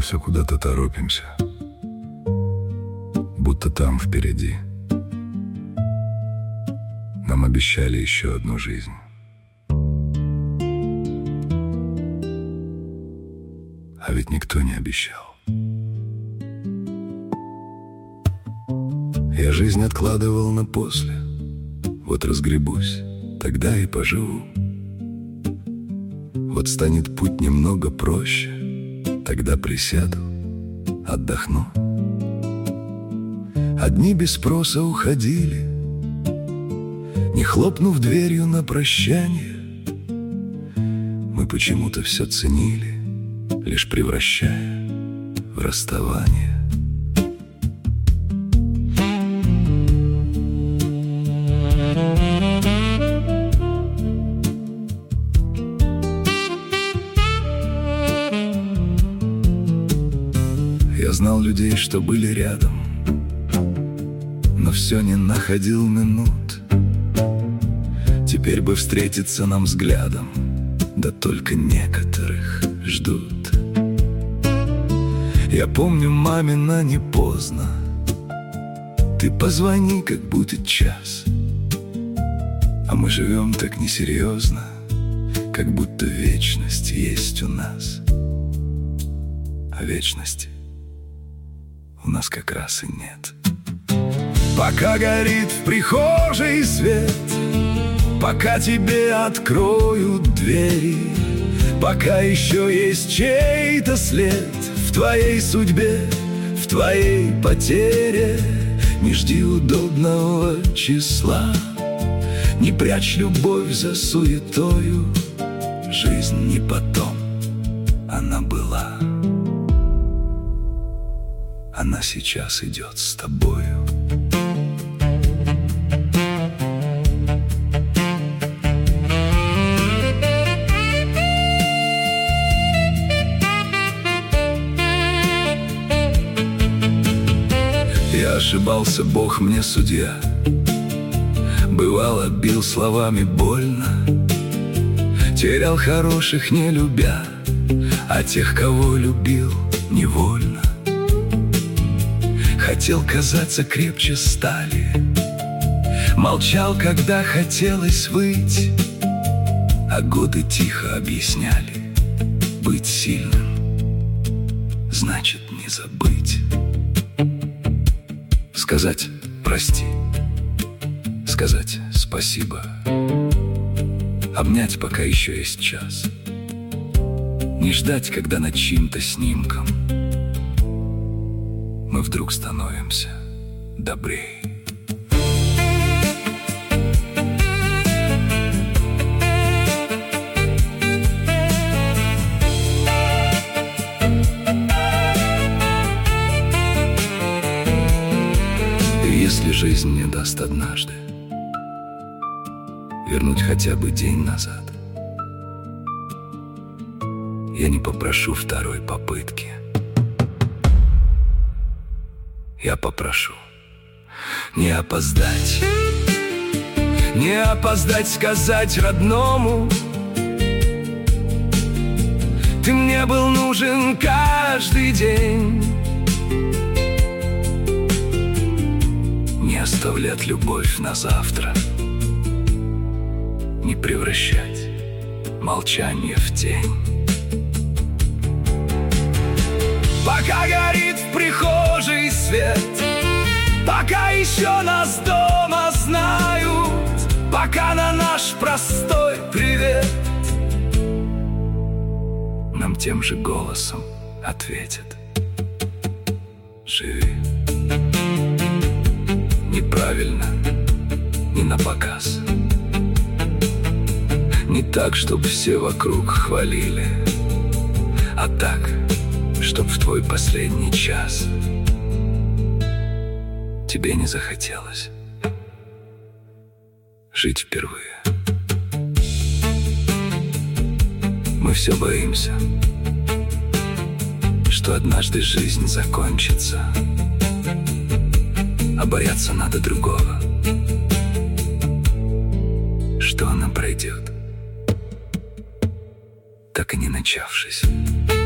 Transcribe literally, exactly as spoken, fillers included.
все куда-то торопимся, будто там впереди нам обещали еще одну жизнь. А ведь никто не обещал. Я жизнь откладывал на после. Вот разгребусь, тогда и поживу. Вот станет путь немного проще, тогда присяду, отдохну. Одни без спроса уходили, не хлопнув дверью на прощание. Мы почему-то все ценили, лишь превращая в расставание. Я знал людей, что были рядом, но все не находил минут. Теперь бы встретиться нам взглядом, да только некоторых ждут. Я помню мамина не поздно, ты позвони, как будет час. А мы живем так несерьезно, как будто вечность есть у нас. А вечности у нас как раз и нет. Пока горит в прихожей свет, пока тебе откроют двери, пока еще есть чей-то след в твоей судьбе, в твоей потере, не жди удобного числа, не прячь любовь за суетою. Жизнь не потом, она была. Она сейчас идет с тобою. Я ошибался, Бог мне судья. Бывало, бил словами больно, терял хороших, не любя, а тех, кого любил, невольно. Хотел казаться крепче стали, молчал, когда хотелось выть, а годы тихо объясняли: быть сильным значит не забыть. Сказать прости, сказать спасибо, обнять, пока еще есть час, не ждать, когда над чьим-то снимком мы вдруг становимся добрей. Если жизнь мне даст однажды вернуть хотя бы день назад, я не попрошу второй попытки. Я попрошу не опоздать, не опоздать сказать родному: ты мне был нужен каждый день. Не оставлять любовь на завтра, не превращать молчание в тень. Пока горит в прихожей свет, пока еще нас дома знают, пока на наш простой привет нам тем же голосом ответят: живи. Неправильно, не напоказ, не так, чтобы все вокруг хвалили, а так, чтоб в твой последний час тебе не захотелось жить впервые. Мы все боимся, что однажды жизнь закончится, а бояться надо другого, что она пройдет, так и не начавшись.